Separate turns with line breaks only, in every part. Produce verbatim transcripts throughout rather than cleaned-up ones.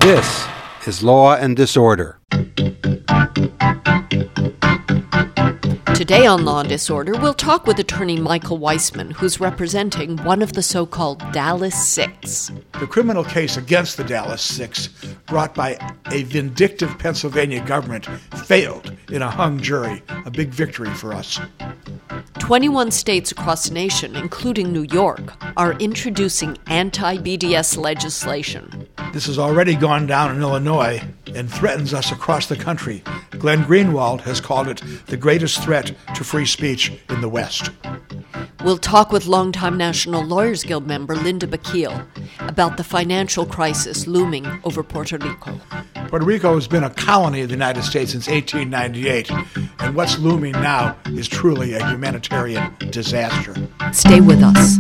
This is Law and Disorder.
Today on Law and Disorder, we'll talk with attorney Michael Weissman, who's representing one of the so-called Dallas Six.
The criminal case against the Dallas Six, brought by a vindictive Pennsylvania government, failed in a hung jury. A big victory for us.
twenty-one states across the nation, including New York, are introducing anti-B D S legislation.
This has already gone down in Illinois and threatens us across the country. Glenn Greenwald has called it the greatest threat to free speech in the West.
We'll talk with longtime National Lawyers Guild member Linda Bakil about the financial crisis looming over Puerto Rico.
Puerto Rico has been a colony of the United States since eighteen ninety-eight, and what's looming now is truly a humanitarian disaster.
Stay with us.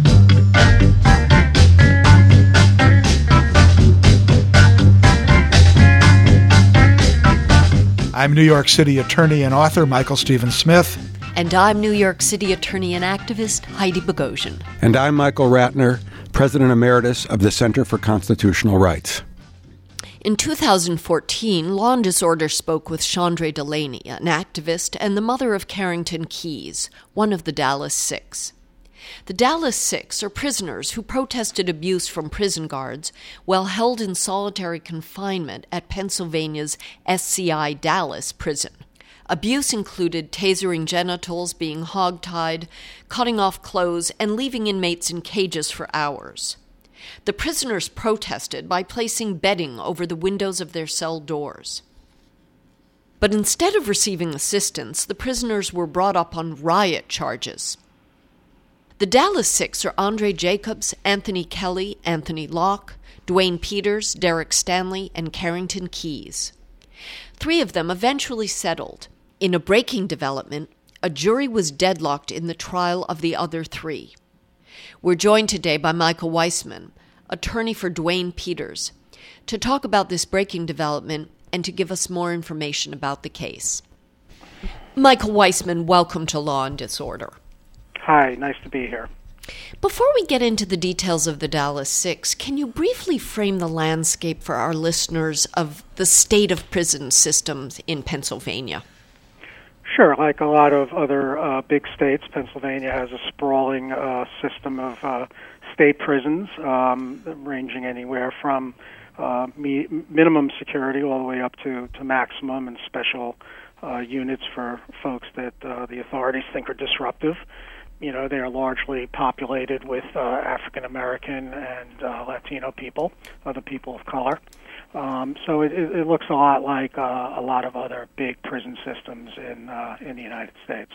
I'm New York City attorney and author Michael Stephen Smith.
And I'm New York City attorney and activist Heidi Bogosian.
And I'm Michael Ratner, President Emeritus of the Center for Constitutional Rights.
In two thousand fourteen, Law and Disorder spoke with Chandra Delaney, an activist and the mother of Carrington Keyes, one of the Dallas Six. The Dallas Six are prisoners who protested abuse from prison guards while held in solitary confinement at Pennsylvania's S C I Dallas prison. Abuse included tasering genitals, being hogtied, cutting off clothes, and leaving inmates in cages for hours. The prisoners protested by placing bedding over the windows of their cell doors. But instead of receiving assistance, the prisoners were brought up on riot charges. The Dallas Six are Andre Jacobs, Anthony Kelly, Anthony Locke, Dwayne Peters, Derek Stanley, and Carrington Keyes. Three of them eventually settled. In a breaking development, a jury was deadlocked in the trial of the other three. We're joined today by Michael Weissman, attorney for Dwayne Peters, to talk about this breaking development and to give us more information about the case. Michael Weissman, welcome to Law and Disorder.
Hi, nice to be here.
Before we get into the details of the Dallas Six, can you briefly frame the landscape for our listeners of the state of prison systems in Pennsylvania?
Sure. Like a lot of other uh, big states, Pennsylvania has a sprawling uh, system of uh, state prisons, um, ranging anywhere from uh, me- minimum security all the way up to, to maximum and special uh, units for folks that uh, the authorities think are disruptive. You know, they are largely populated with uh, African American and uh, Latino people, other people of color. Um, so it, it looks a lot like uh, a lot of other big prison systems in uh, in the United States.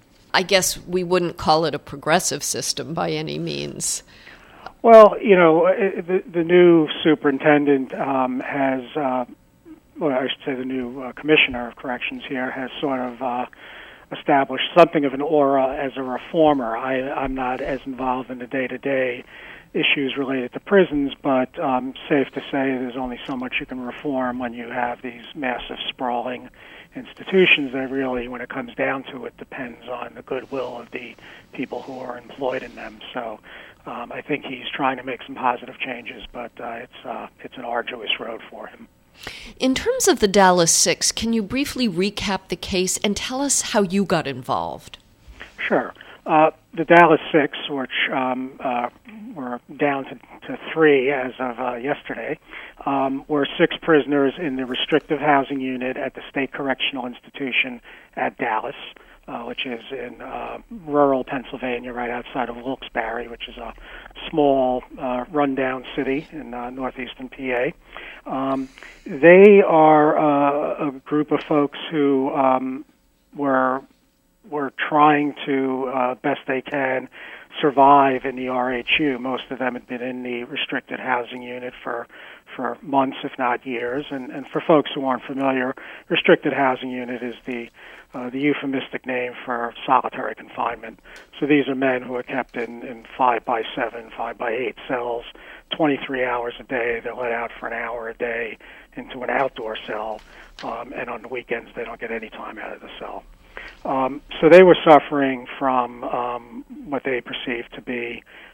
I guess we wouldn't call it a progressive system by any means.
Well, you know, it, the, the new superintendent um, has, uh, well, I should say the new uh, commissioner of corrections here has sort of uh, established something of an aura as a reformer. I, I'm not as involved in the day-to-day issues related to prisons, but um, safe to say there's only so much you can reform when you have these massive, sprawling institutions that really, when it comes down to it, depends on the goodwill of the people who are employed in them. So um, I think he's trying to make some positive changes, but uh, it's uh, it's an arduous road for him.
In terms of the Dallas Six, can you briefly recap the case and tell us how you got involved?
Sure. Uh, the Dallas Six, which um, uh, were down to, to three as of uh, yesterday, um, were six prisoners in the restrictive housing unit at the State Correctional Institution at Dallas, uh, which is in uh, rural Pennsylvania, right outside of Wilkes-Barre, which is a small, uh, rundown city in uh, northeastern P A. Um, they are uh, a group of folks who um, were were trying to, uh, best they can, survive in the R H U. Most of them had been in the restricted housing unit for for months, if not years. And, and for folks who aren't familiar, restricted housing unit is the uh, the euphemistic name for solitary confinement. So these are men who are kept in, in five by seven, five by eight cells, twenty-three hours a day. They're let out for an hour a day into an outdoor cell, um, and on the weekends they don't get any time out of the cell. Um, so they were suffering from um, what they perceived to be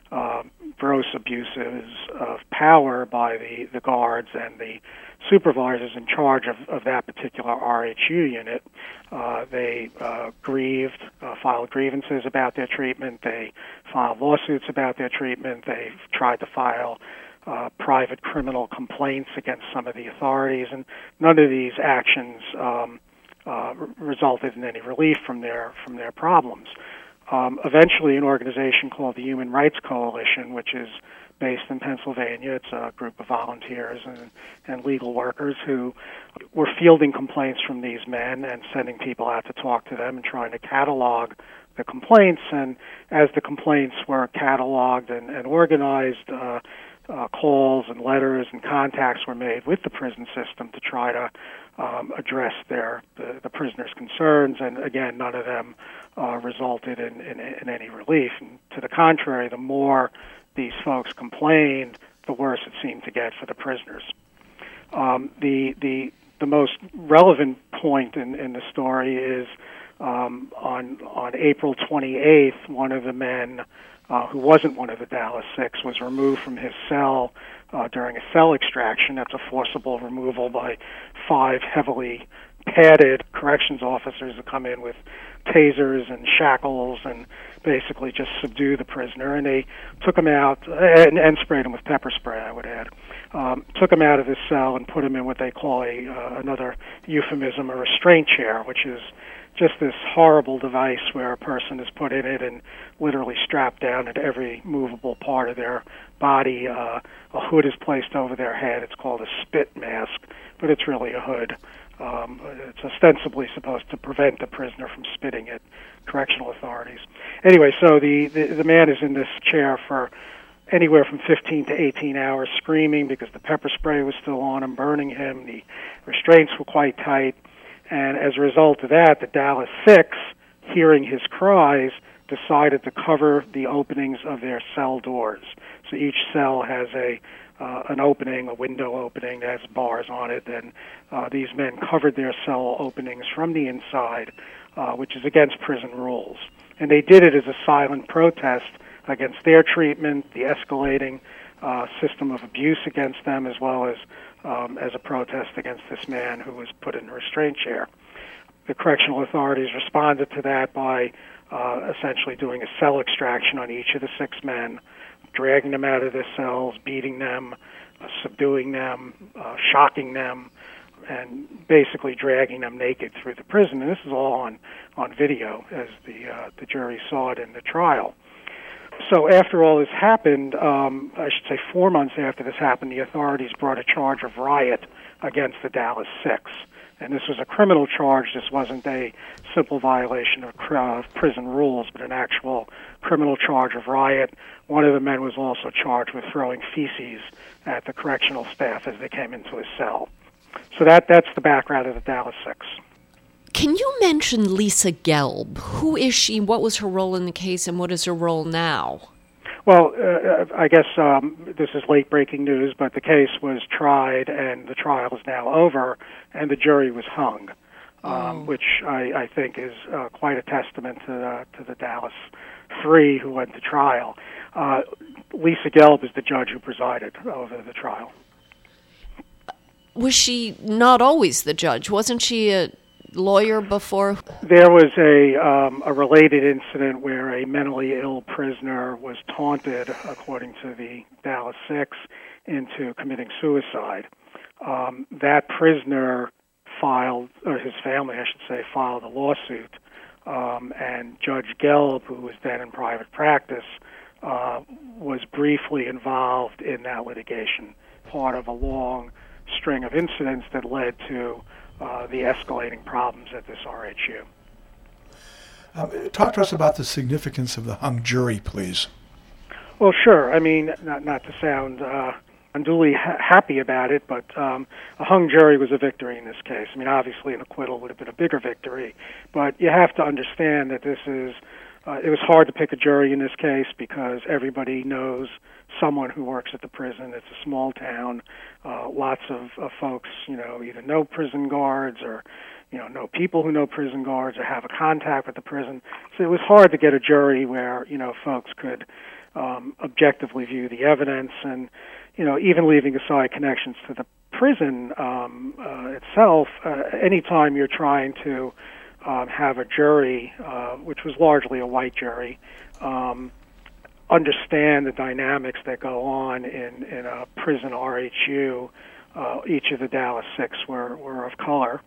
uh, gross abuses of power by the, the guards and the supervisors in charge of, of that particular R H U unit. Uh, they uh, grieved, uh, filed grievances about their treatment. They filed lawsuits about their treatment. They tried to file uh, private criminal complaints against some of the authorities, and none of these actions um, uh, resulted in any relief from their from their problems. Um, eventually, an organization called the Human Rights Coalition, which is based in Pennsylvania, it's a group of volunteers and, and legal workers who were fielding complaints from these men and sending people out to talk to them and trying to catalog the complaints. And as the complaints were cataloged and, and organized, uh, uh, calls and letters and contacts were made with the prison system to try to um, address their the, the prisoners' concerns. And again, none of them uh, resulted in, in, in any relief. And to the contrary, the more these folks complained, the worse it seemed to get for the prisoners. Um, the the the most relevant point in, in the story is um, on on April twenty-eighth, one of the men uh, who wasn't one of the Dallas Six was removed from his cell uh, during a cell extraction. That's a forcible removal by five heavily padded corrections officers who come in with tasers and shackles and basically just subdue the prisoner. And they took him out and, and sprayed him with pepper spray, I would add. Um, took him out of his cell and put him in what they call a uh, another euphemism, a restraint chair, which is just this horrible device where a person is put in it and literally strapped down at every movable part of their body. Uh, a hood is placed over their head. It's called a spit mask, but it's really a hood. Um, it's ostensibly supposed to prevent the prisoner from spitting at correctional authorities. Anyway, so the, the, the man is in this chair for anywhere from fifteen to eighteen hours, screaming because the pepper spray was still on him, burning him. The restraints were quite tight. And as a result of that, the Dallas Six, hearing his cries, decided to cover the openings of their cell doors. So each cell has a uh, an opening, a window opening that has bars on it, and uh, these men covered their cell openings from the inside, uh, which is against prison rules. And they did it as a silent protest against their treatment, the escalating uh, system of abuse against them, as well as um, as a protest against this man who was put in a restraint chair. The correctional authorities responded to that by uh, essentially doing a cell extraction on each of the six men, dragging them out of their cells, beating them, uh, subduing them, uh, shocking them, and basically dragging them naked through the prison. And this is all on, on video, as the uh, the jury saw it in the trial. So after all this happened, um, I should say four months after this happened, the authorities brought a charge of riot against the Dallas Six. And this was a criminal charge. This wasn't a simple violation of uh, prison rules, but an actual criminal charge of riot. One of the men was also charged with throwing feces at the correctional staff as they came into his cell. So that that's the background of the Dallas Six.
Can you mention Lisa Gelb? Who is she? What was her role in the case, and what is her role now?
Well, uh, I guess um, this is late-breaking news, but the case was tried, and the trial is now over, and the jury was hung, um, oh. which I, I think is uh, quite a testament to the, to the Dallas Three who went to trial. Uh, Lisa Gelb is the judge who presided over the trial.
Was she not always the judge? Wasn't she a lawyer before?
There was a um, a related incident where a mentally ill prisoner was taunted, according to the Dallas Six, into committing suicide. Um, that prisoner filed, or his family, I should say, filed a lawsuit, um, and Judge Gelb, who was then in private practice, uh, was briefly involved in that litigation, part of a long string of incidents that led to Uh, the escalating problems at this R H U.
Um, talk to us about the significance of the hung jury, please.
Well, sure. I mean, not not to sound uh, unduly ha- happy about it, but um, a hung jury was a victory in this case. I mean, obviously an acquittal would have been a bigger victory, but you have to understand that this is, uh, it was hard to pick a jury in this case because everybody knows someone who works at the prison. It's a small town. Uh, lots of, of folks, you know, either know prison guards or, you know, know people who know prison guards or have a contact with the prison. So it was hard to get a jury where, you know, folks could um, objectively view the evidence, and you know, even leaving aside connections to the prison um, uh, itself, uh, anytime you're trying to um, have a jury, uh, which was largely a white jury, um, understand the dynamics that go on in, in a prison R H U, uh, each of the Dallas Six were, were of color.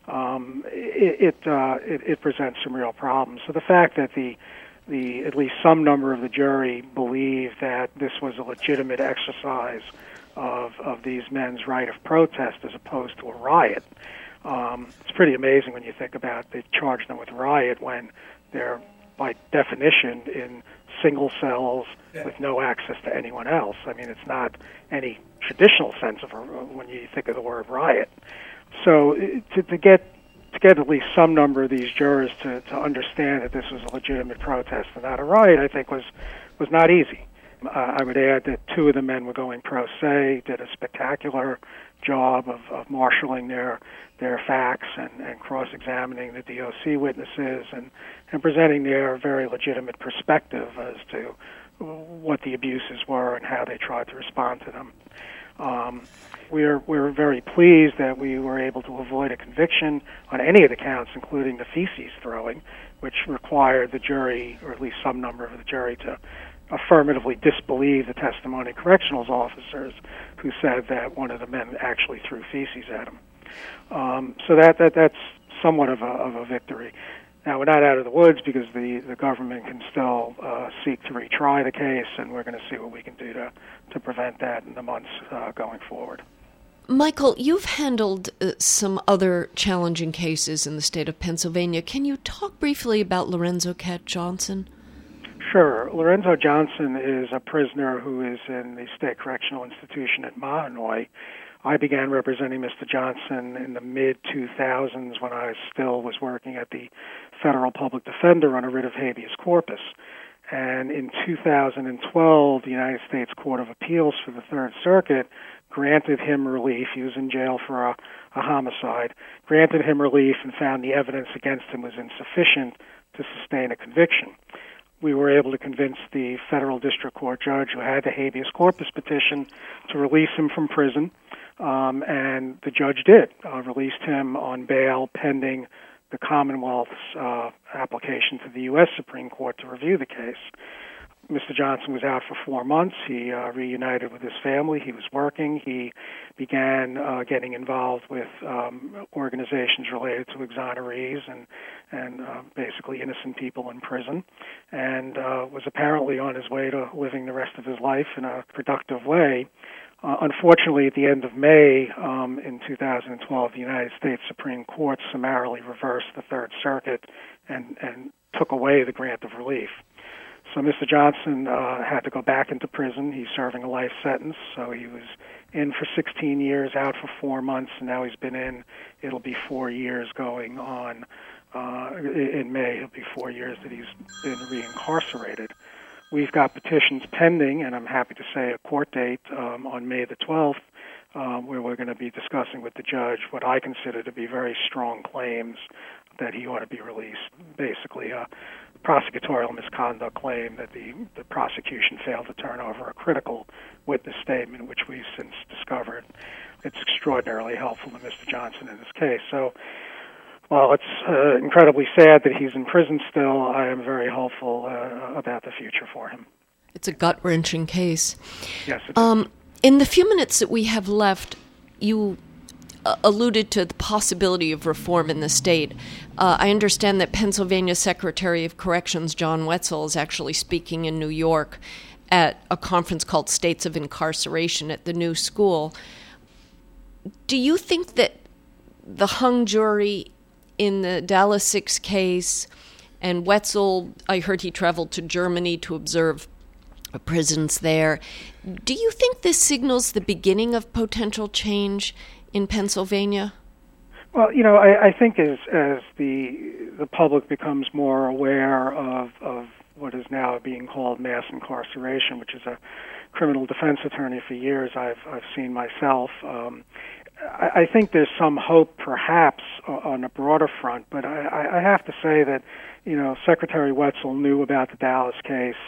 Um, it it, uh, it it presents some real problems. So the fact that the the at least some number of the jury believed that this was a legitimate exercise of of these men's right of protest as opposed to a riot, um, it's pretty amazing when you think about they charged them with riot when they're by definition in single cells with no access to anyone else. I mean, it's not any traditional sense of a, when you think of the word riot. So to, to get to get at least some number of these jurors to, to understand that this was a legitimate protest and not a riot, I think was was not easy. Uh, I would add that two of the men were going pro se, did a spectacular job of, of marshaling their their facts and, and cross-examining the D O C witnesses and, and presenting their very legitimate perspective as to what the abuses were and how they tried to respond to them. Um, we're we're very pleased that we were able to avoid a conviction on any of the counts, including the feces throwing, which required the jury, or at least some number of the jury, to affirmatively disbelieve the testimony of correctional officers who said that one of the men actually threw feces at him. Um, so that, that that's somewhat of a, of a victory. Now, we're not out of the woods because the, the government can still uh, seek to retry the case, and we're going to see what we can do to, to prevent that in the months uh, going forward.
Michael, you've handled uh, some other challenging cases in the state of Pennsylvania. Can you talk briefly about Lorenzo Cat Johnson?
Sure. Lorenzo Johnson is a prisoner who is in the State Correctional Institution at Mahanoy. I began representing Mister Johnson in the mid two thousands when I still was working at the Federal Public Defender on a writ of habeas corpus. And in two thousand twelve, the United States Court of Appeals for the Third Circuit granted him relief. He was in jail for a, a homicide, granted him relief and found the evidence against him was insufficient to sustain a conviction. We were able to convince the federal district court judge who had the habeas corpus petition to release him from prison, um, and the judge did, uh, released him on bail pending the Commonwealth's uh, application to the U S Supreme Court to review the case. Mister Johnson was out for four months. He uh, reunited with his family. He was working. He began uh, getting involved with um, organizations related to exonerees and and uh, basically innocent people in prison, and uh, was apparently on his way to living the rest of his life in a productive way. Uh, unfortunately, at the end of May um, in two thousand twelve, the United States Supreme Court summarily reversed the Third Circuit and, and took away the grant of relief. So Mister Johnson uh, had to go back into prison. He's serving a life sentence, so he was in for sixteen years, out for four months, and now he's been in. It'll be four years going on. Uh, in May, it'll be four years that he's been reincarcerated. We've got petitions pending, and I'm happy to say a court date um, on May the twelfth, uh, where we're going to be discussing with the judge what I consider to be very strong claims that he ought to be released. Basically, a prosecutorial misconduct claim that the, the prosecution failed to turn over a critical witness statement, which we've since discovered. It's extraordinarily helpful to Mister Johnson in this case. So, while it's uh, incredibly sad that he's in prison still, I am very hopeful uh, about the future for him.
It's a gut-wrenching case.
Yes, it
um,
is.
In the few minutes that we have left, you uh, alluded to the possibility of reform in the state. Uh, I understand that Pennsylvania Secretary of Corrections John Wetzel is actually speaking in New York at a conference called States of Incarceration at the new school. Do you think that the hung jury in the Dallas Six case, and Wetzel, I heard he traveled to Germany to observe prisons there, do you think this signals the beginning of potential change in Pennsylvania?
Well, you know, I, I think as as the the public becomes more aware of, of what is now being called mass incarceration, which is a criminal defense attorney for years I've I've seen myself. Um, I, I think there's some hope, perhaps, on a broader front. But I, I have to say that, you know, Secretary Wetzel knew about the Dallas case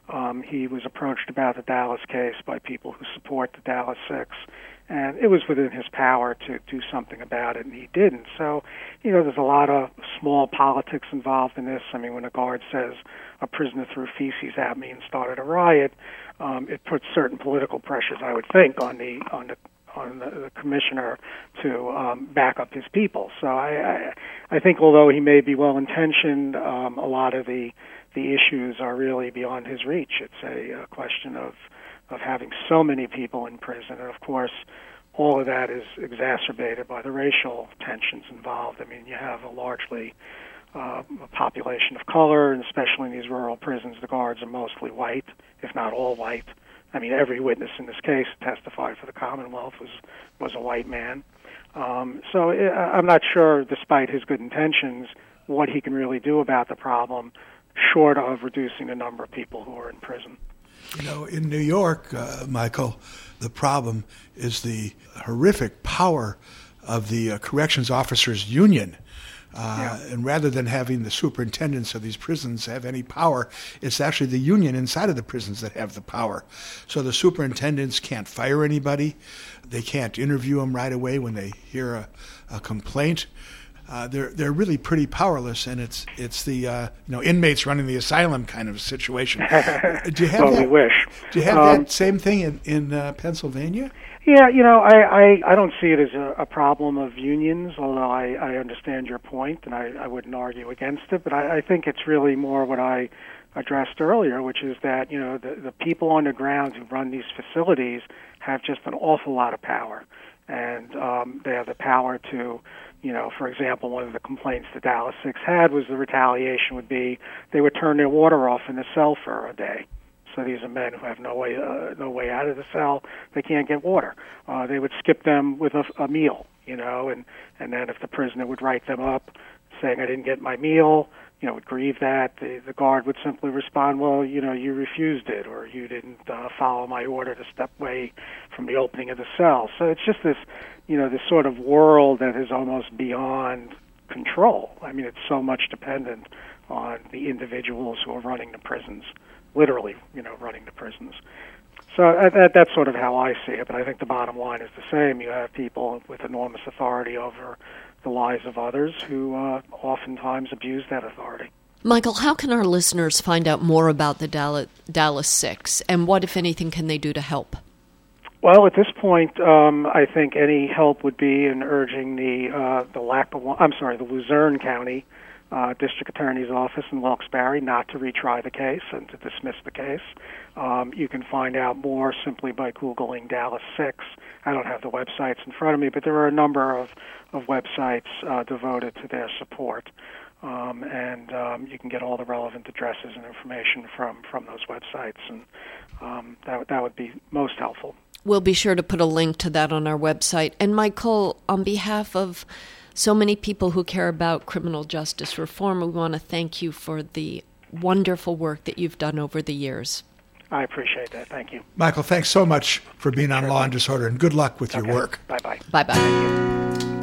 Um, he was approached about the Dallas case by people who support the Dallas Six, and it was within his power to do something about it, and he didn't. So, you know, there's a lot of small politics involved in this. I mean, when a guard says a prisoner threw feces at me and started a riot, um, it puts certain political pressures, I would think, on the on the on the, the commissioner to um, back up his people. So I, I, I think although he may be well-intentioned, um, a lot of the the issues are really beyond his reach. It's a, a question of of having so many people in prison, and of course, all of that is exacerbated by the racial tensions involved. I mean, you have a largely uh, a population of color, and especially in these rural prisons, the guards are mostly white, if not all white. I mean, every witness in this case testified for the Commonwealth was was a white man. Um, so it, I'm not sure, despite his good intentions, what he can really do about the problem, short of reducing the number of people who are in prison.
You know, in New York, uh, Michael, the problem is the horrific power of the uh, corrections officers union. Uh, yeah. And rather than having the superintendents of these prisons have any power, it's actually the union inside of the prisons that have the power. So the superintendents can't fire anybody. They can't interview them right away when they hear a, a complaint. Uh, they're they're really pretty powerless, and it's it's the uh, you know inmates running the asylum kind of situation. Do you have
well,
that?
we wish.
Do you have
um,
that same thing in in uh, Pennsylvania?
Yeah, you know, I, I, I don't see it as a, a problem of unions, although I, I understand your point, and I, I wouldn't argue against it. But I, I think it's really more what I addressed earlier, which is that, you know, the, the people on the ground who run these facilities have just an awful lot of power. And um, they have the power to, you know, for example, one of the complaints the Dallas Six had was the retaliation would be they would turn their water off in the cell for a day. So these are men who have no way uh, no way out of the cell. They can't get water. Uh, they would skip them with a, a meal, you know, and, and then if the prisoner would write them up saying, I didn't get my meal, you know, would grieve that, the, the guard would simply respond, well, you know, you refused it, or you didn't uh, follow my order to step away from the opening of the cell. So it's just this, you know, this sort of world that is almost beyond control. I mean, it's so much dependent on the individuals who are running the prisons. Literally, you know, running the prisons. So uh, that, that's sort of how I see it, but I think the bottom line is the same. You have people with enormous authority over the lives of others who uh, oftentimes abuse that authority.
Michael, how can our listeners find out more about the Dallas, Dallas Six, and what, if anything, can they do to help?
Well, at this point, um, I think any help would be in urging the uh, the Lackawanna, I'm sorry, the Luzerne County Uh, District Attorney's Office in Wilkes-Barre not to retry the case and to dismiss the case. Um, you can find out more simply by Googling Dallas Six. I don't have the websites in front of me, but there are a number of, of websites uh, devoted to their support. Um, and um, you can get all the relevant addresses and information from, from those websites, and um, that, that would be most helpful.
We'll be sure to put a link to that on our website. And Michael, on behalf of so many people who care about criminal justice reform, we want to thank you for the wonderful work that you've done over the years.
I appreciate that. Thank you.
Michael, thanks so much for being on
Sure.
Law and Disorder, and good luck with
Okay.
your work.
Bye-bye.
Bye-bye.
Thank you.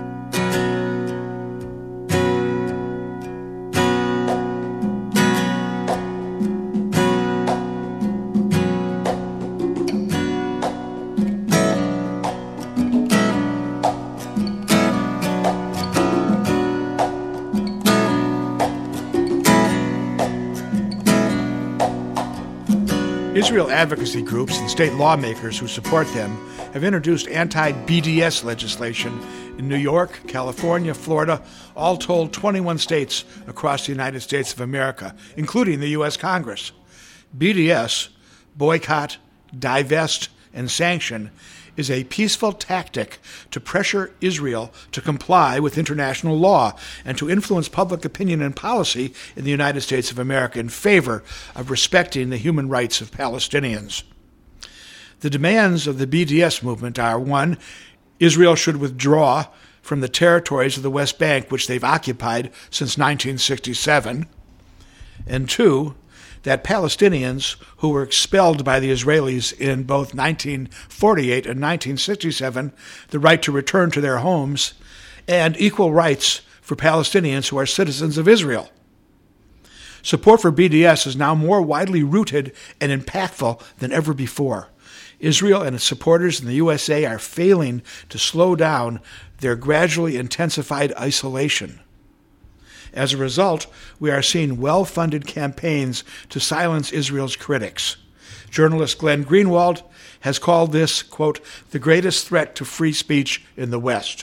Israel advocacy groups and state lawmakers who support them have introduced anti-B D S legislation in New York, California, Florida, all told twenty-one states across the United States of America, including the U S Congress. B D S, boycott, divest, and sanction, is a peaceful tactic to pressure Israel to comply with international law and to influence public opinion and policy in the United States of America in favor of respecting the human rights of Palestinians. The demands of the B D S movement are, one, Israel should withdraw from the territories of the West Bank which they've occupied since nineteen sixty-seven, and two, that Palestinians who were expelled by the Israelis in both nineteen forty-eight and nineteen sixty-seven, the right to return to their homes, and equal rights for Palestinians who are citizens of Israel. Support for B D S is now more widely rooted and impactful than ever before. Israel and its supporters in the U S A are failing to slow down their gradually intensified isolation. As a result, we are seeing well-funded campaigns to silence Israel's critics. Journalist Glenn Greenwald has called this, quote, the greatest threat to free speech in the West.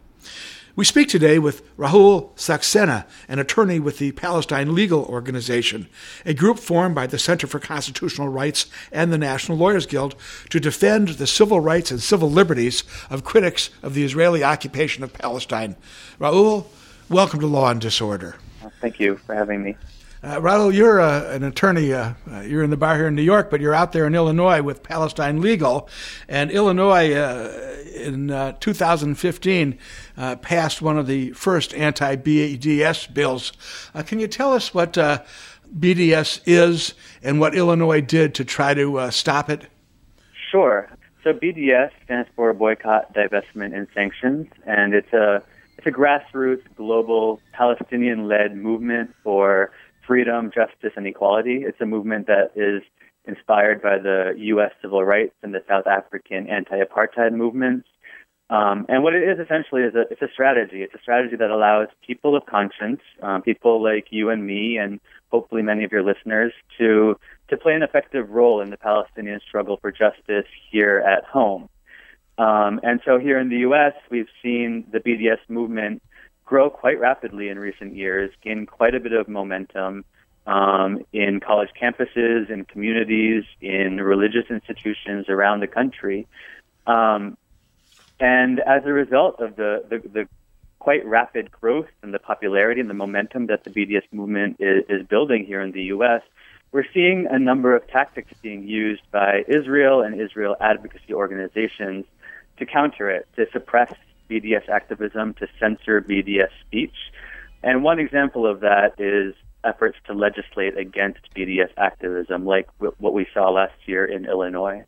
We speak today with Rahul Saxena, an attorney with the Palestine Legal Organization, a group formed by the Center for Constitutional Rights and the National Lawyers Guild to defend the civil rights and civil liberties of critics of the Israeli occupation of Palestine. Rahul, welcome to Law and Disorder.
Thank you for having me.
Uh, Rahul, you're uh, an attorney. Uh, uh, you're in the bar here in New York, but you're out there in Illinois with Palestine Legal. And Illinois, uh, in uh, two thousand fifteen, uh, passed one of the first anti-B D S bills. Uh, can you tell us what uh, B D S is and what Illinois did to try to uh, stop it?
Sure. So B D S stands for Boycott, Divestment, and Sanctions, and it's a it's a grassroots, global, Palestinian-led movement for freedom, justice, and equality. It's a movement that is inspired by the U S civil rights and the South African anti-apartheid movements. Um, and what it is essentially is a, it's a strategy. It's a strategy that allows people of conscience, um, people like you and me, and hopefully many of your listeners, to to play an effective role in the Palestinian struggle for justice here at home. Um, and so here in the U S, we've seen the B D S movement grow quite rapidly in recent years, gain quite a bit of momentum um, in college campuses, in communities, in religious institutions around the country. Um, and as a result of the, the, the quite rapid growth and the popularity and the momentum that the B D S movement is, is building here in the U S, we're seeing a number of tactics being used by Israel and Israel advocacy organizations to counter it, to suppress B D S activism, to censor B D S speech. And one example of that is efforts to legislate against B D S activism, like what we saw last year in Illinois.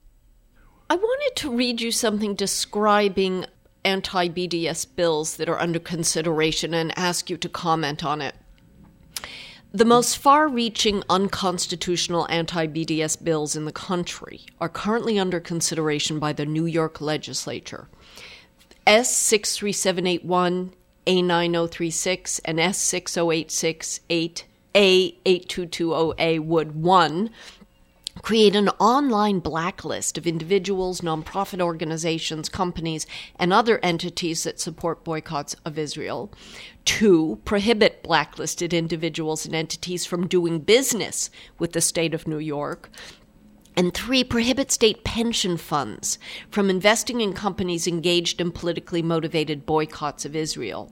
I wanted to read you something describing anti-B D S bills that are under consideration and ask you to comment on it. The most far-reaching unconstitutional anti-B D S bills in the country are currently under consideration by the New York legislature. S six three seven eight one, A nine oh three six, and S six oh eight six eight, A eight two two zero A would, one, create an online blacklist of individuals, nonprofit organizations, companies, and other entities that support boycotts of Israel. Two, prohibit blacklisted individuals and entities from doing business with the state of New York. And three, prohibit state pension funds from investing in companies engaged in politically motivated boycotts of Israel.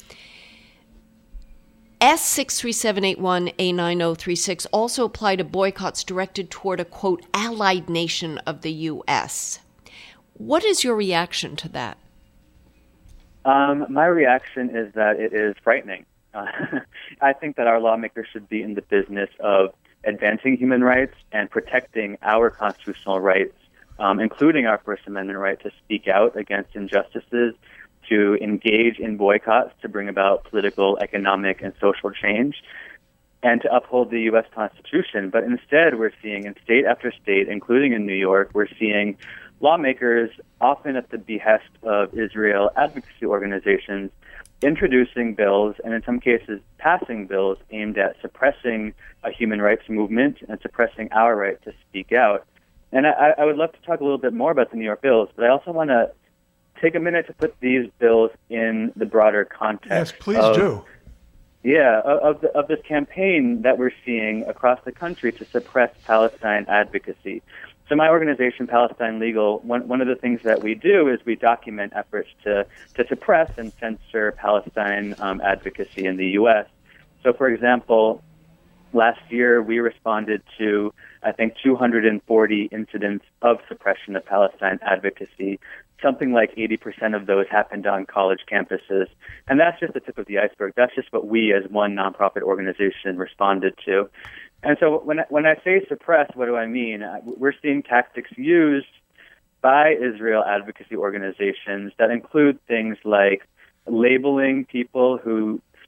S six three seven eight one, A nine oh three six also apply to boycotts directed toward a, quote, allied nation of the U S. What is your reaction to that?
Um, my reaction is that it is frightening. Uh, I think that our lawmakers should be in the business of advancing human rights and protecting our constitutional rights, um, including our First Amendment right to speak out against injustices, to engage in boycotts to bring about political, economic, and social change, and to uphold the U S Constitution. But instead, we're seeing in state after state, including in New York, we're seeing lawmakers, often at the behest of Israel advocacy organizations, introducing bills and in some cases passing bills aimed at suppressing a human rights movement and suppressing our right to speak out. And I, I would love to talk a little bit more about the New York bills, but I also want to take a minute to put these bills in the broader context.
Yes, please
of,
do.
Yeah, of, the, of this campaign that we're seeing across the country to suppress Palestine advocacy. So my organization, Palestine Legal, one, one of the things that we do is we document efforts to, to suppress and censor Palestine um, advocacy in the U S. So, for example, last year we responded to, I think, two hundred forty incidents of suppression of Palestine advocacy. Something like eighty percent of those happened on college campuses. And that's just the tip of the iceberg. That's just what we as one nonprofit organization responded to. And so when I, when I say suppress, what do I mean? We're seeing tactics used by Israel advocacy organizations that include things like labeling people who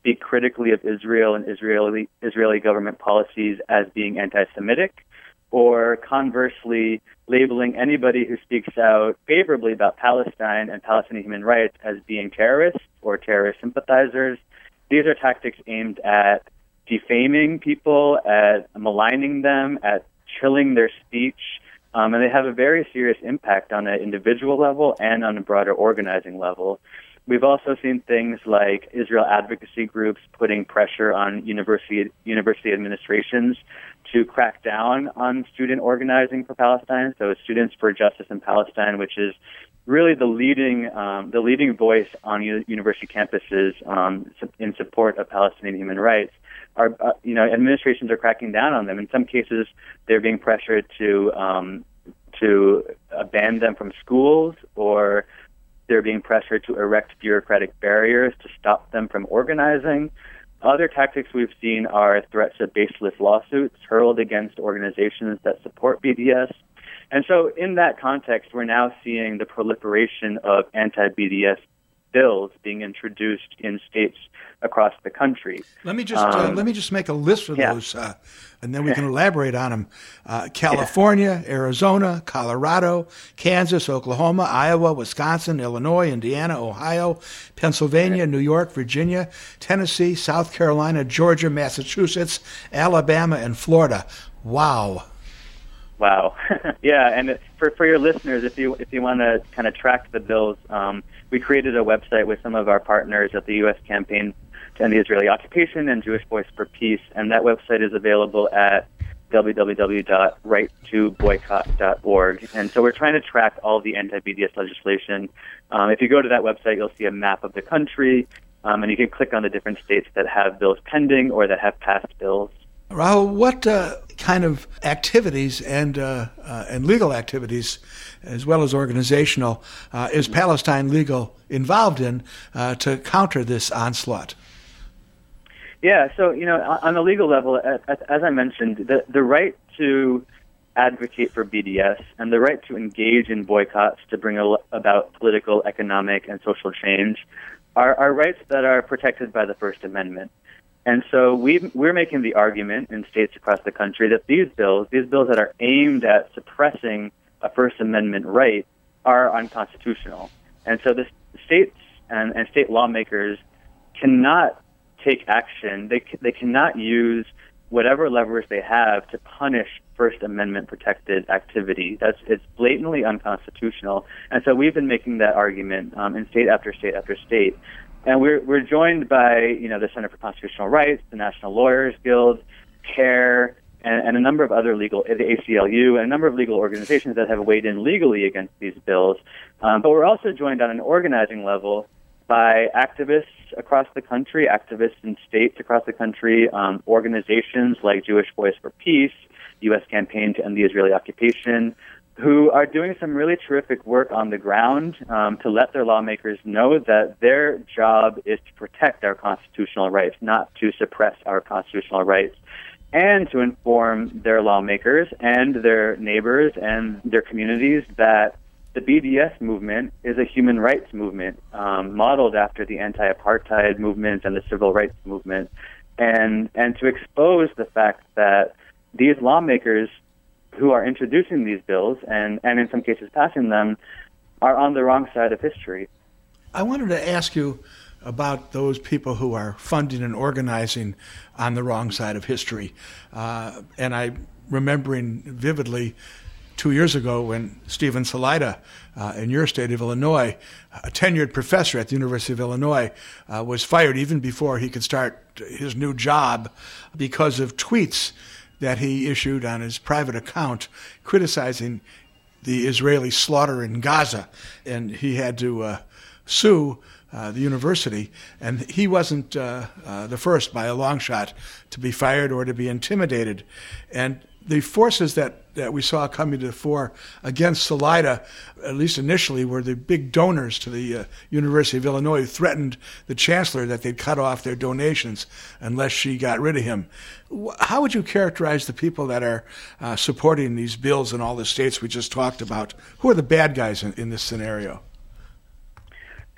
speak critically of Israel and Israeli Israeli government policies as being anti-Semitic, or conversely, labeling anybody who speaks out favorably about Palestine and Palestinian human rights as being terrorists or terrorist sympathizers. These are tactics aimed at defaming people, at maligning them, at chilling their speech, um, and they have a very serious impact on an individual level and on a broader organizing level. We've also seen things like Israel advocacy groups putting pressure on university university administrations to crack down on student organizing for Palestine. So Students for Justice in Palestine, which is really the leading um, the leading voice on u- university campuses um, in support of Palestinian human rights. Are uh, you know administrations are cracking down on them. In some cases, they're being pressured to um, to uh, ban them from schools, or they're being pressured to erect bureaucratic barriers to stop them from organizing. Other tactics we've seen are threats of baseless lawsuits hurled against organizations that support B D S. And so in that context, we're now seeing the proliferation of anti-B D S bills being introduced in states across the country.
Let me just um, uh, let me just make a list of yeah. those, uh, and then we can elaborate on them. Uh, California, yeah. Arizona, Colorado, Kansas, Oklahoma, Iowa, Wisconsin, Illinois, Indiana, Ohio, Pennsylvania, yeah. New York, Virginia, Tennessee, South Carolina, Georgia, Massachusetts, Alabama, and Florida. Wow.
Wow. Yeah, and for for your listeners, if you if you want to kind of track the bills, um, we created a website with some of our partners at the U S Campaign to End the Israeli Occupation and Jewish Voice for Peace, and that website is available at w w w dot right to boycott dot org. And so we're trying to track all the anti-B D S legislation. Um, if you go to that website, you'll see a map of the country, um, and you can click on the different states that have bills pending or that have passed bills.
Rahul, what uh, kind of activities and uh, uh, and legal activities, as well as organizational, uh, is Palestine Legal involved in uh, to counter this onslaught?
Yeah, so, you know, on the legal level, as I mentioned, the, the right to advocate for B D S and the right to engage in boycotts to bring about political, economic, and social change are, are rights that are protected by the First Amendment. And so we, we're making the argument in states across the country that these bills, these bills that are aimed at suppressing a First Amendment right, are unconstitutional. And so the states and, and state lawmakers cannot take action. They they cannot use whatever levers they have to punish First Amendment protected activity. That's it's blatantly unconstitutional. And so we've been making that argument um, in state after state after state. And we're we're joined by, you know, the Center for Constitutional Rights, the National Lawyers Guild, CARE, and, and a number of other legal, the A C L U, and a number of legal organizations that have weighed in legally against these bills. Um, but we're also joined on an organizing level by activists across the country, activists in states across the country, um, organizations like Jewish Voice for Peace, U S Campaign to End the Israeli Occupation, who are doing some really terrific work on the ground um, to let their lawmakers know that their job is to protect our constitutional rights, not to suppress our constitutional rights, and to inform their lawmakers and their neighbors and their communities that the B D S movement is a human rights movement um, modeled after the anti-apartheid movement and the civil rights movement, and and to expose the fact that these lawmakers who are introducing these bills and, and in some cases passing them are on the wrong side of history.
I wanted to ask you about those people who are funding and organizing on the wrong side of history. Uh, and I'm remembering vividly two years ago when Stephen Salaita, uh, in your state of Illinois, a tenured professor at the University of Illinois, uh, was fired even before he could start his new job because of tweets that he issued on his private account criticizing the Israeli slaughter in Gaza. And he had to uh, sue uh, the university. And he wasn't uh, uh, the first by a long shot to be fired or to be intimidated. And the forces that, that we saw coming to the fore against Salaita, at least initially, were the big donors to the uh, University of Illinois, who threatened the chancellor that they'd cut off their donations unless she got rid of him. How would you characterize the people that are uh, supporting these bills in all the states we just talked about? Who are the bad guys in, in this scenario?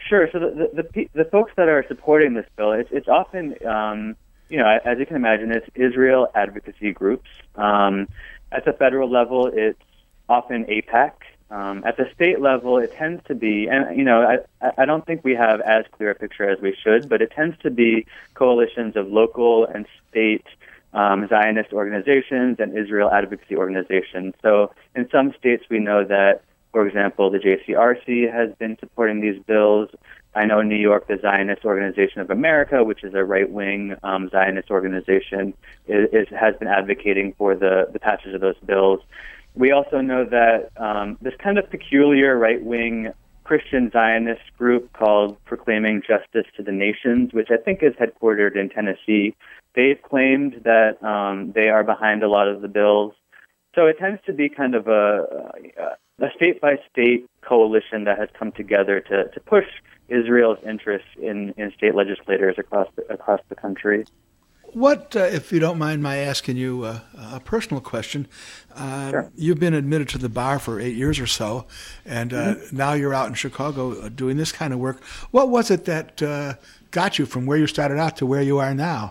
Sure. So the the, the, the folks that are supporting this bill, it's, it's often, um, you know, as you can imagine, it's Israel advocacy groups. Um, at the federal level, it's often AIPAC. Um, at the state level, it tends to be, and you know, I, I don't think we have as clear a picture as we should, but it tends to be coalitions of local and state um, Zionist organizations and Israel advocacy organizations. So in some states, we know that, for example, the J C R C has been supporting these bills. I know in New York, the Zionist Organization of America, which is a right-wing um, Zionist organization, is, is, has been advocating for the, the passage of those bills. We also know that um, this kind of peculiar right-wing Christian Zionist group called Proclaiming Justice to the Nations, which I think is headquartered in Tennessee, they've claimed that um, they are behind a lot of the bills. So it tends to be kind of a, a state-by-state coalition that has come together to, to push Israel's interests in, in state legislators across the, across the country.
What, uh, if you don't mind my asking you uh, a personal question, uh,
sure.
You've been admitted to the bar for eight years or so, and uh, mm-hmm. now you're out in Chicago doing this kind of work. What was it that uh, got you from where you started out to where you are now?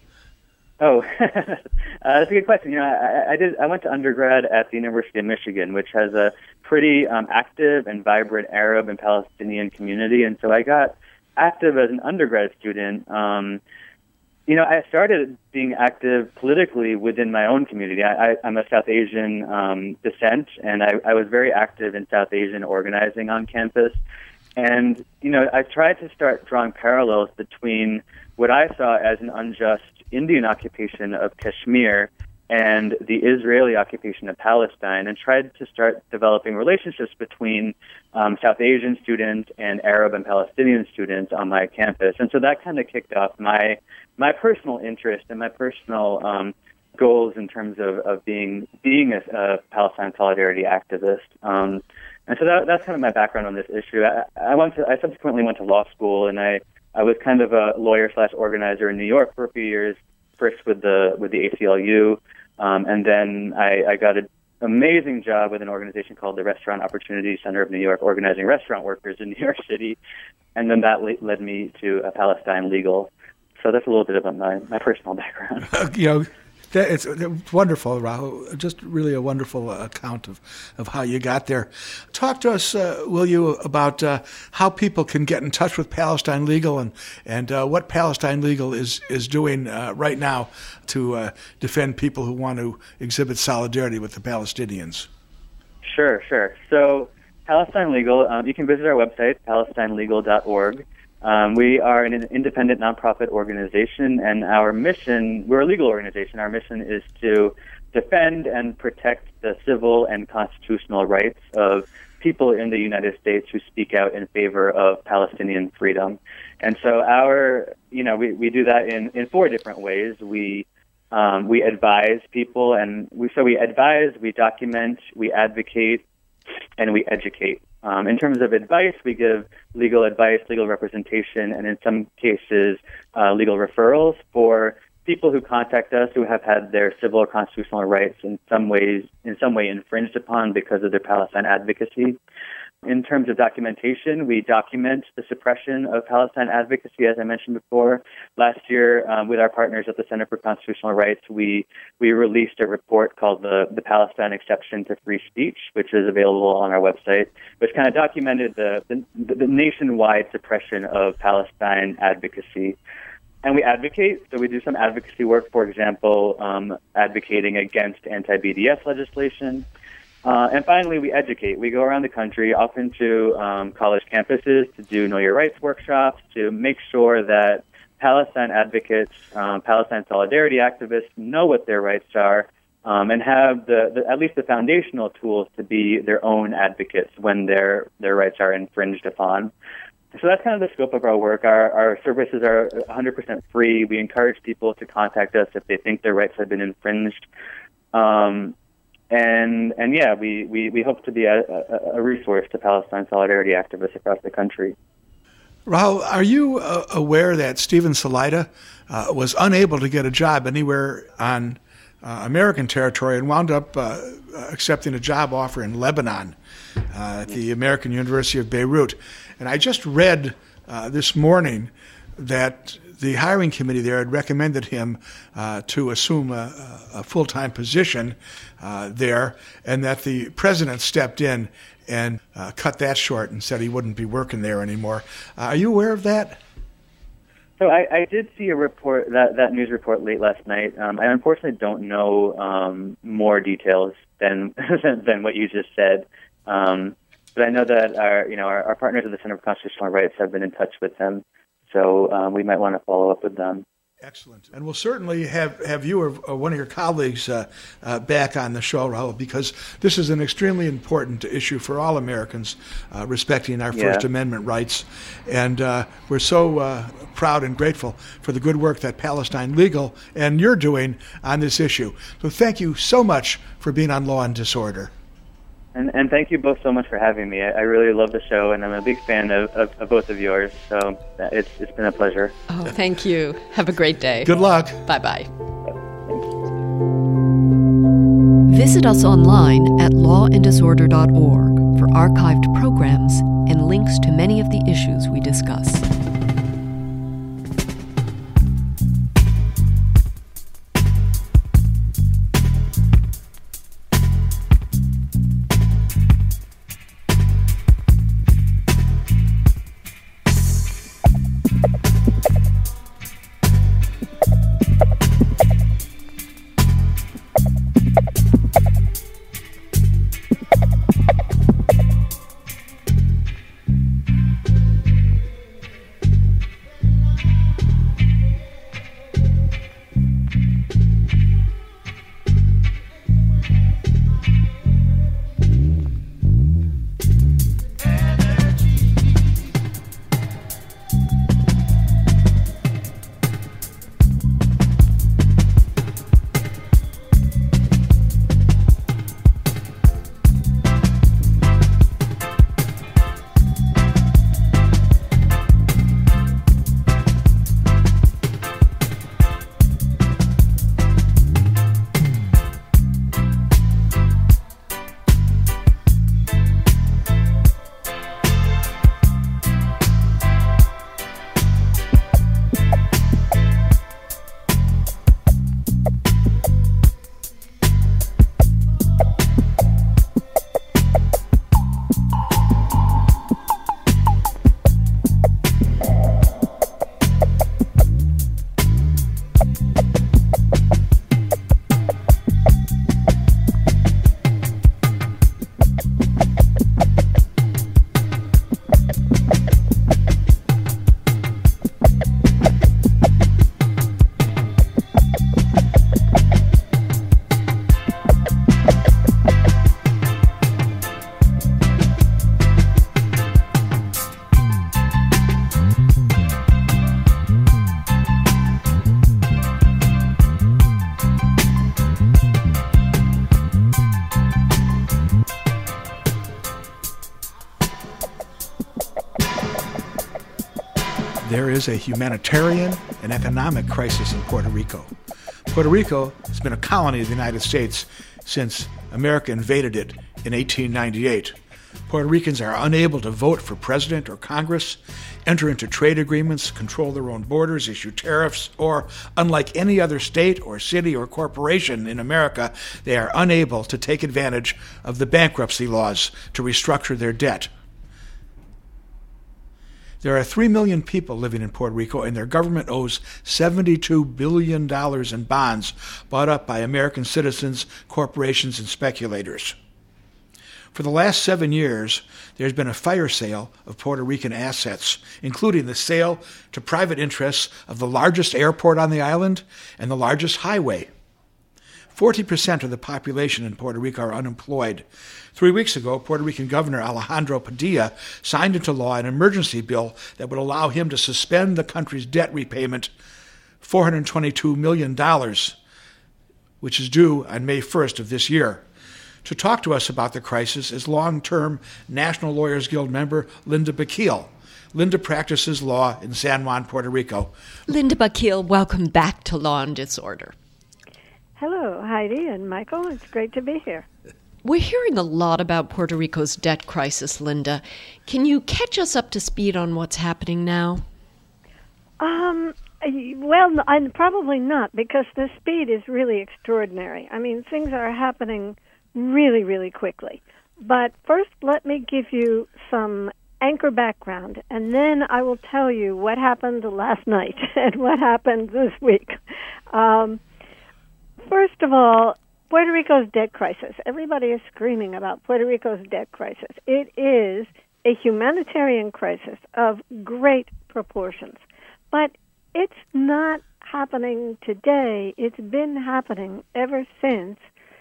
Oh, uh, that's a good question. You know, I, I did. I went to undergrad at the University of Michigan, which has a pretty um, active and vibrant Arab and Palestinian community, and so I got active as an undergrad student. Um, You know, I started being active politically within my own community. I, I, I'm a South Asian um, descent, and I, I was very active in South Asian organizing on campus. And, you know, I tried to start drawing parallels between what I saw as an unjust Indian occupation of Kashmir and the Israeli occupation of Palestine, and tried to start developing relationships between um, South Asian students and Arab and Palestinian students on my campus. And so that kind of kicked off my my personal interest and my personal um, goals in terms of, of being being a, a Palestine solidarity activist. Um, and so that, that's kind of my background on this issue. I, I went to I subsequently went to law school, and I, I was kind of a lawyer slash organizer in New York for a few years, first with the with the A C L U, um, and then I, I got an amazing job with an organization called the Restaurant Opportunity Center of New York, organizing restaurant workers in New York City, and then that le- led me to uh, Palestine Legal. So that's a little bit about my, my personal background.
Uh, you know, that, it's, it's wonderful, Rahul. Just really a wonderful uh, account of, of how you got there. Talk to us, uh, will you, about uh, how people can get in touch with Palestine Legal and and uh, what Palestine Legal is is doing uh, right now to uh, defend people who want to exhibit solidarity with the Palestinians.
Sure, sure. So Palestine Legal, um, you can visit our website, palestine legal dot org. Um, we are an independent nonprofit organization, and our mission, we're a legal organization. Our mission is to defend and protect the civil and constitutional rights of people in the United States who speak out in favor of Palestinian freedom. And so our, you know, we, we do that in, in four different ways. We um, we advise people, and we so we advise, we document, we advocate, and we educate. Um, in terms of advice, we give legal advice, legal representation, and in some cases, uh, legal referrals for people who contact us who have had their civil or constitutional rights in some ways, in some way infringed upon because of their Palestine advocacy. In terms of documentation, we document the suppression of Palestine advocacy, as I mentioned before. Last year, um, with our partners at the Center for Constitutional Rights, we we released a report called the, the Palestine Exception to Free Speech, which is available on our website, which kind of documented the, the, the nationwide suppression of Palestine advocacy. And we advocate, so we do some advocacy work, for example, um, advocating against anti-B D S legislation. Uh, and finally, we educate. We go around the country, often to um, college campuses, to do Know Your Rights workshops, to make sure that Palestine advocates, um, Palestine solidarity activists know what their rights are, um, and have the, the at least the foundational tools to be their own advocates when their their rights are infringed upon. So that's kind of the scope of our work. Our, our services are one hundred percent free. We encourage people to contact us if they think their rights have been infringed. Um, And, and yeah, we, we, we hope to be a, a, a resource to Palestine solidarity activists across the country.
Rahul, are you uh, aware that Stephen Salaita uh, was unable to get a job anywhere on uh, American territory and wound up uh, accepting a job offer in Lebanon? uh, at the American University of Beirut. And I just read uh, this morning that the hiring committee there had recommended him uh, to assume a, a full-time position uh, there, and that the president stepped in and uh, cut that short and said he wouldn't be working there anymore. Uh, are you aware of that?
So I, I did see a report, that, that news report late last night. Um, I unfortunately don't know um, more details than, than than what you just said. Um, but I know that our you know our, our partners at the Center for Constitutional Rights have been in touch with him. So um, we might want to follow up with them.
Excellent. And we'll certainly have, have you or, or one of your colleagues uh, uh, back on the show, Raul, because this is an extremely important issue for all Americans, uh, respecting our
yeah.
First Amendment rights. And uh, we're so uh, proud and grateful for the good work that Palestine Legal and you're doing on this issue. So thank you so much for being on Law and Disorder.
And, and thank you both so much for having me. I, I really love the show, and I'm a big fan of, of, of both of yours. So it's it's been a pleasure.
Oh, thank you. Have a great day.
Good luck.
Bye-bye. Visit us online at law and disorder dot org for archived programs and links to many of the issues we discuss.
There is a humanitarian and economic crisis in Puerto Rico. Puerto Rico has been a colony of the United States since America invaded it in eighteen ninety-eight. Puerto Ricans are unable to vote for president or Congress, enter into trade agreements, control their own borders, issue tariffs, or, unlike any other state or city or corporation in America, they are unable to take advantage of the bankruptcy laws to restructure their debt. There are three million people living in Puerto Rico, and their government owes seventy-two billion dollars in bonds bought up by American citizens, corporations, and speculators. For the last seven years, there's been a fire sale of Puerto Rican assets, including the sale to private interests of the largest airport on the island and the largest highway. forty percent of the population in Puerto Rico are unemployed. Three weeks ago, Puerto Rican Governor Alejandro Padilla signed into law an emergency bill that would allow him to suspend the country's debt repayment, four hundred twenty-two million dollars, which is due on May first of this year. To talk to us about the crisis is long-term National Lawyers Guild member Linda Bakil. Linda practices law in San Juan, Puerto Rico.
Linda Bakil, welcome back to Law and Disorder.
Hello, Heidi and Michael. It's great to be here.
We're hearing a lot about Puerto Rico's debt crisis, Linda. Can you catch us up to speed on what's happening now?
Um, well, I'm probably not, because the speed is really extraordinary. I mean, things are happening really, really quickly. But first, let me give you some anchor background, and then I will tell you what happened last night and what happened this week. Um, first of all, Puerto Rico's debt crisis. Everybody is screaming about Puerto Rico's debt crisis. It is a humanitarian crisis of great proportions. But it's not happening today. It's been happening ever since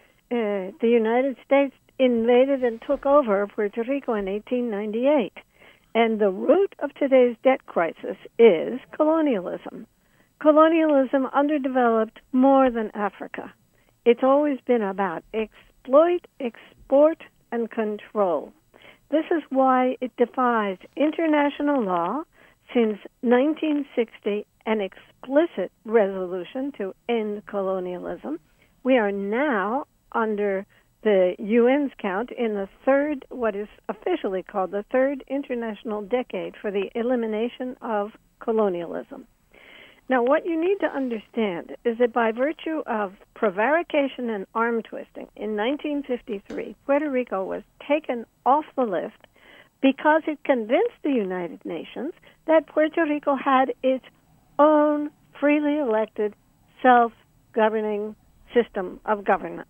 uh, the United States invaded and took over Puerto Rico in eighteen ninety-eight. And the root of today's debt crisis is colonialism. Colonialism underdeveloped more than Africa. It's always been about exploit, export, and control. This is why it defies international law since nineteen sixty, an explicit resolution to end colonialism. We are now, under the U N's count, in the third, what is officially called the third international decade for the elimination of colonialism. Now, what you need to understand is that by virtue of prevarication and arm twisting, in nineteen fifty-three, Puerto Rico was taken off the list because it convinced the United Nations that Puerto Rico had its own freely elected, self-governing system of government.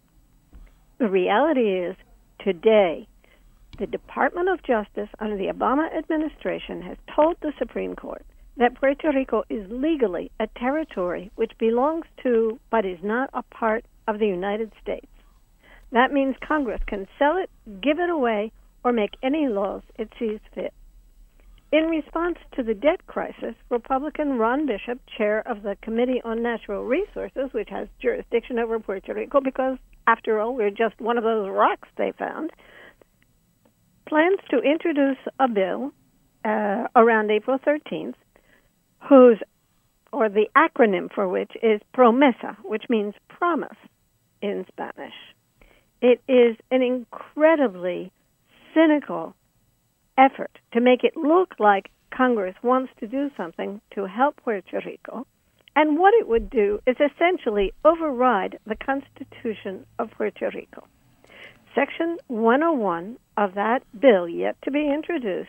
The reality is, today, the Department of Justice under the Obama administration has told the Supreme Court that Puerto Rico is legally a territory which belongs to, but is not a part of the United States. That means Congress can sell it, give it away, or make any laws it sees fit. In response to the debt crisis, Republican Ron Bishop, chair of the Committee on Natural Resources, which has jurisdiction over Puerto Rico because, after all, we're just one of those rocks they found, plans to introduce a bill uh, around April thirteenth, whose, or the acronym for which is PROMESA, which means promise in Spanish. It is an incredibly cynical effort to make it look like Congress wants to do something to help Puerto Rico, and what it would do is essentially override the Constitution of Puerto Rico. Section one oh one of that bill, yet to be introduced,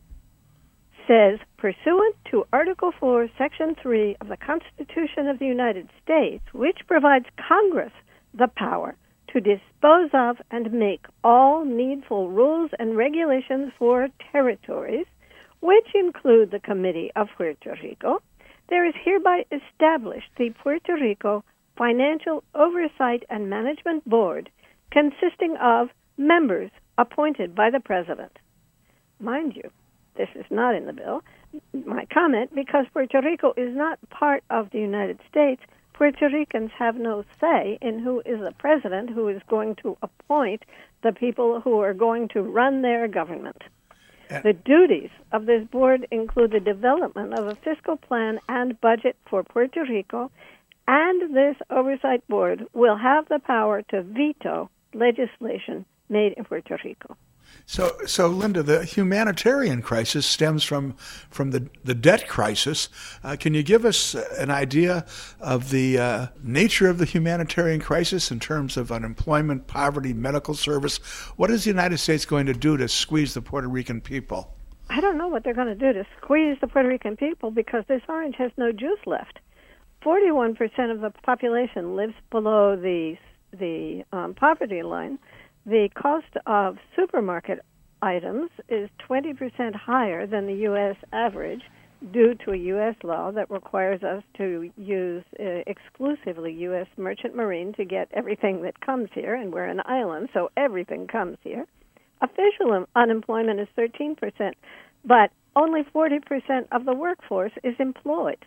says, pursuant to Article four, Section three of the Constitution of the United States, which provides Congress the power to dispose of and make all needful rules and regulations for territories, which include the Committee of Puerto Rico, there is hereby established the Puerto Rico Financial Oversight and Management Board, consisting of members appointed by the President. Mind you, this is not in the bill. My comment, because Puerto Rico is not part of the United States, Puerto Ricans have no say in who is the president who is going to appoint the people who are going to run their government. The duties of this board include the development of a fiscal plan and budget for Puerto Rico, and this oversight board will have the power to veto legislation made in Puerto Rico.
So, so Linda, the humanitarian crisis stems from from the, the debt crisis. Uh, can you give us an idea of the uh, nature of the humanitarian crisis in terms of unemployment, poverty, medical service? What is the United States going to do to squeeze the Puerto Rican people?
I don't know what they're going to do to squeeze the Puerto Rican people, because this orange has no juice left. forty-one percent of the population lives below the the um, poverty line. The cost of supermarket items is twenty percent higher than the U S average due to a U S law that requires us to use uh, exclusively U S merchant marine to get everything that comes here, and we're an island, so everything comes here. Official un- unemployment is thirteen percent, but only forty percent of the workforce is employed.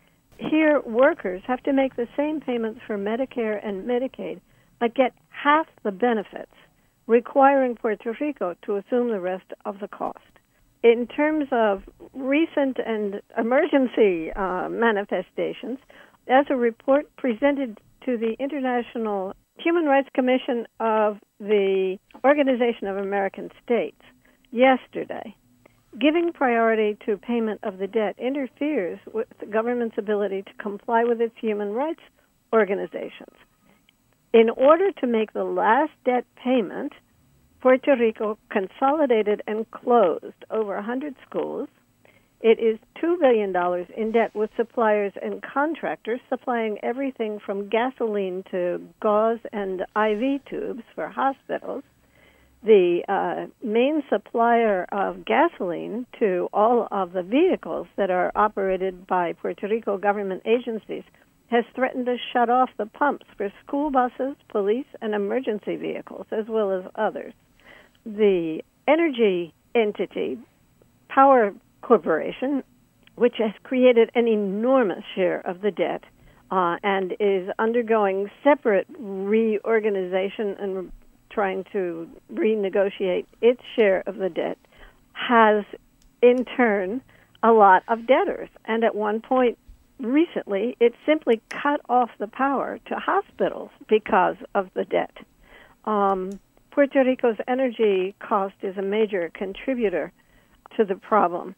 Here, workers have to make the same payments for Medicare and Medicaid, but get half the benefits, requiring Puerto Rico to assume the rest of the cost. In terms of recent and emergency uh, manifestations, as a report presented to the International Human Rights Commission of the Organization of American States yesterday, giving priority to payment of the debt interferes with the government's ability to comply with its human rights organizations. In order to make the last debt payment, Puerto Rico consolidated and closed over one hundred schools. It is two billion dollars in debt with suppliers and contractors supplying everything from gasoline to gauze and I V tubes for hospitals. The uh, main supplier of gasoline to all of the vehicles that are operated by Puerto Rico government agencies has threatened to shut off the pumps for school buses, police, and emergency vehicles, as well as others. The energy entity, Power Corporation, which has created an enormous share of the debt uh, and is undergoing separate reorganization and trying to renegotiate its share of the debt, has in turn a lot of debtors. And at one point recently, it simply cut off the power to hospitals because of the debt. Um, Puerto Rico's energy cost is a major contributor to the problem.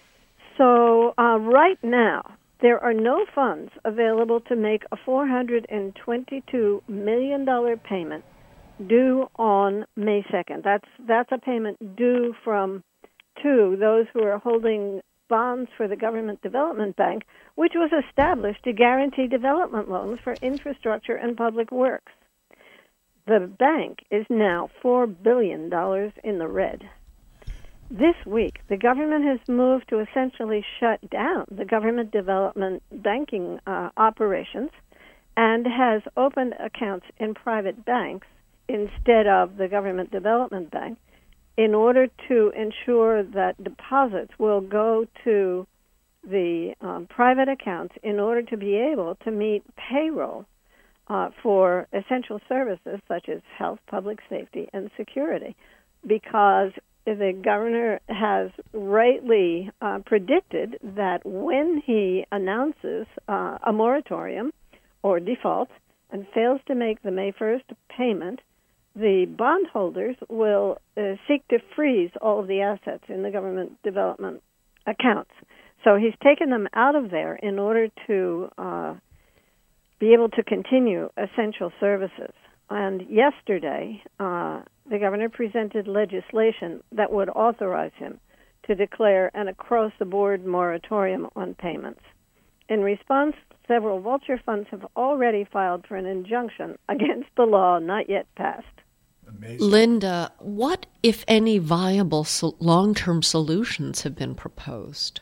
So uh, right now, there are no funds available to make a four hundred twenty-two million dollars payment due on May second. That's that's a payment due from to those who are holding bonds for the Government Development Bank, which was established to guarantee development loans for infrastructure and public works. The bank is now four billion dollars in the red. This week, the government has moved to essentially shut down the government development banking uh, operations and has opened accounts in private banks instead of the Government Development Bank in order to ensure that deposits will go to the um, private accounts in order to be able to meet payroll uh, for essential services such as health, public safety, and security, because the governor has rightly uh, predicted that when he announces uh, a moratorium or default and fails to make the May first payment, the bondholders will uh, seek to freeze all of the assets in the government development accounts. So he's taken them out of there in order to uh, be able to continue essential services. And yesterday, uh, the governor presented legislation that would authorize him to declare an across-the-board moratorium on payments. In response, several vulture funds have already filed for an injunction against the law not yet passed.
Amazing. Linda, what, if any, viable so- long-term solutions have been proposed?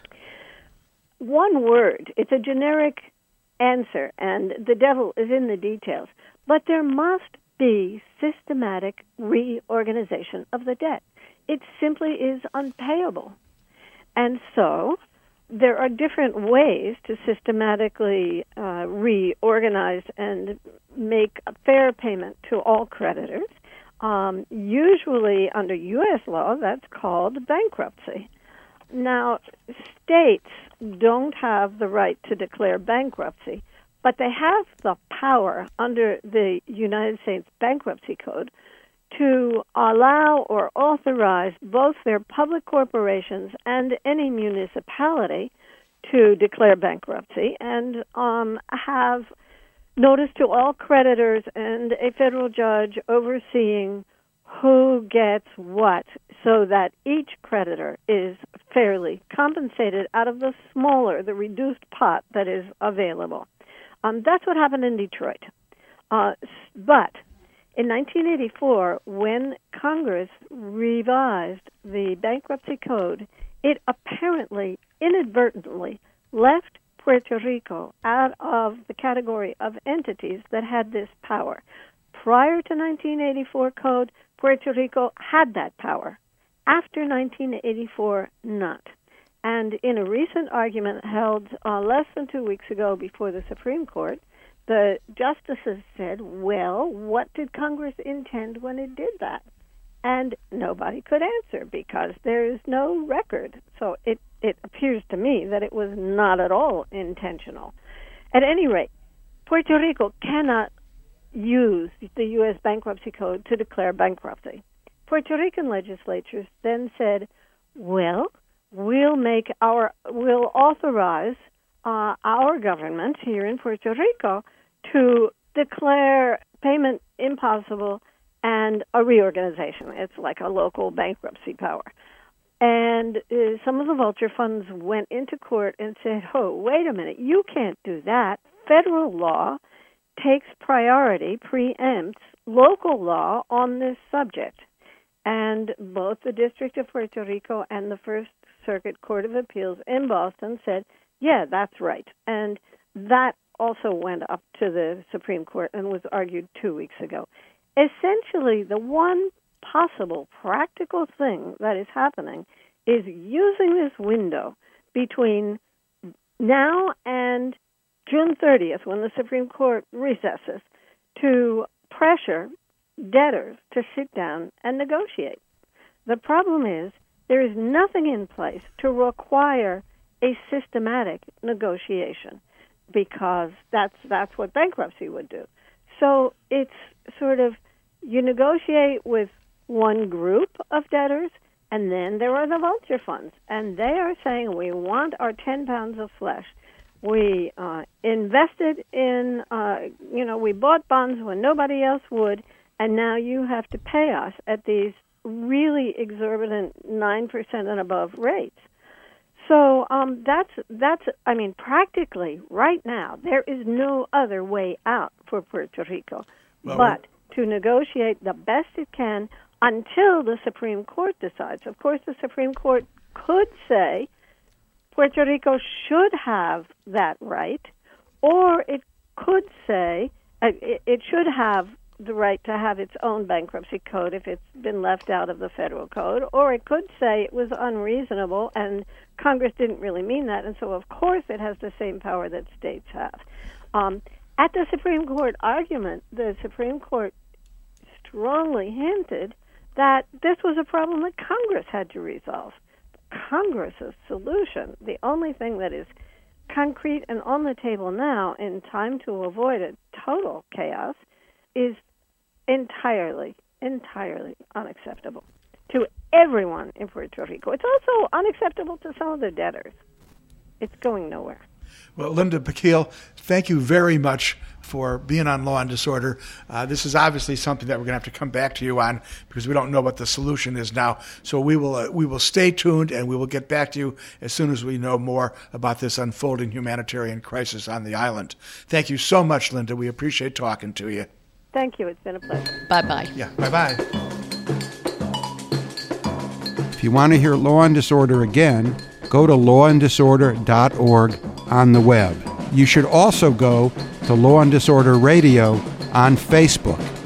One word. It's a generic answer, and the devil is in the details. But there must be systematic reorganization of the debt. It simply is unpayable. And so there are different ways to systematically uh, reorganize and make a fair payment to all creditors. Um, usually under U S law, that's called bankruptcy. Now, states don't have the right to declare bankruptcy, but they have the power under the United States Bankruptcy Code to allow or authorize both their public corporations and any municipality to declare bankruptcy and um, have notice to all creditors and a federal judge overseeing who gets what so that each creditor is fairly compensated out of the smaller, the reduced pot that is available. Um, that's what happened in Detroit. Uh, but in nineteen eighty-four, when Congress revised the bankruptcy code, it apparently inadvertently left Puerto Rico out of the category of entities that had this power. Prior to nineteen eighty-four code, Puerto Rico had that power. After nineteen eighty-four, not. And in a recent argument held uh, less than two weeks ago before the Supreme Court, the justices said, well, what did Congress intend when it did that? And nobody could answer because there is no record. So it, it appears to me that it was not at all intentional. At any rate, Puerto Rico cannot use the U S bankruptcy code to declare bankruptcy. Puerto Rican legislatures then said, well, we'll make our, we'll authorize uh, our government here in Puerto Rico to declare payment impossible and a reorganization. It's like a local bankruptcy power. And uh, some of the vulture funds went into court and said, oh, wait a minute, you can't do that. Federal law takes priority, preempts local law on this subject. And both the District of Puerto Rico and the First Circuit Court of Appeals in Boston said, yeah, that's right. And that also went up to the Supreme Court and was argued two weeks ago. Essentially, the one possible practical thing that is happening is using this window between now and June thirtieth, when the Supreme Court recesses, to pressure debtors to sit down and negotiate. The problem is there is nothing in place to require a systematic negotiation, because that's that's what bankruptcy would do. So it's sort of, you negotiate with one group of debtors, and then there are the vulture funds, and they are saying, we want our ten pounds of flesh. We uh, invested in, uh, you know, we bought bonds when nobody else would, and now you have to pay us at these really exorbitant nine percent and above rates. So um, that's, that's, I mean, practically right now, there is no other way out for Puerto Rico well, but to negotiate the best it can until the Supreme Court decides. Of course, the Supreme Court could say Puerto Rico should have that right, or it could say uh, it, it should have the right to have its own bankruptcy code if it's been left out of the federal code, or it could say it was unreasonable and Congress didn't really mean that, and so of course it has the same power that states have. Um, at the Supreme Court argument, the Supreme Court strongly hinted that this was a problem that Congress had to resolve. Congress's solution, the only thing that is concrete and on the table now in time to avoid a total chaos, is entirely, entirely unacceptable to everyone in Puerto Rico. It's also unacceptable to some of the debtors. It's going nowhere.
Well, Linda Pakil, thank you very much for being on Law and Disorder. Uh, this is obviously something that we're going to have to come back to you on, because we don't know what the solution is now. So we will uh, we will stay tuned, and we will get back to you as soon as we know more about this unfolding humanitarian crisis on the island. Thank you so much, Linda. We appreciate talking to you.
Thank you. It's been a pleasure.
Bye-bye.
Yeah, bye-bye.
If you want to hear Law and Disorder again, go to law and disorder dot org on the web. You should also go to Law and Disorder Radio on Facebook.